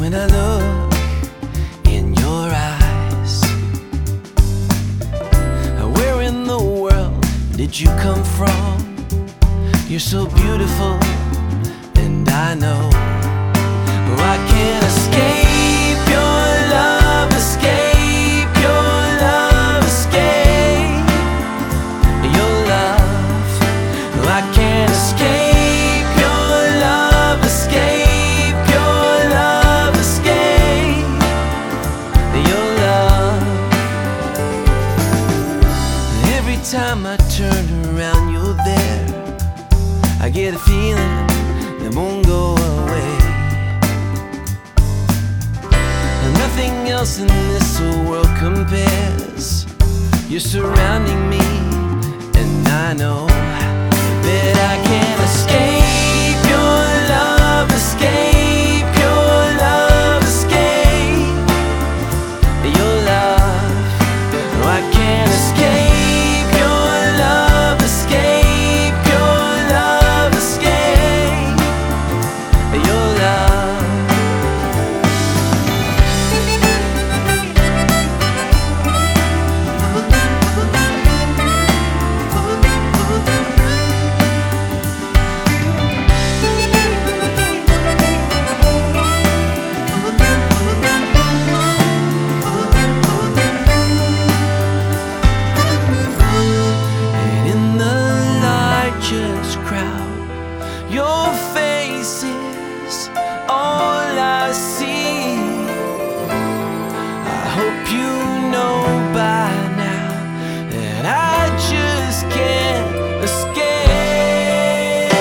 when I look in your eyes. Where in the world did you come from? You're so beautiful, and I know I can't escape your love, escape your love, escape your love. I can't escape your love, escape your love, escape your love. Every time I turn around, you're there. I get a feeling that won't go away. And nothing else in this world compares. You're surrounding me, and I know that I can't escape your love, escape your love, escape your love. No, I can't escape your love, escape your love, escape your love. Crowd, your face is all I see. I hope you know by now that I just can't escape.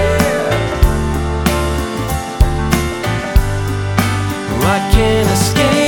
I can't escape.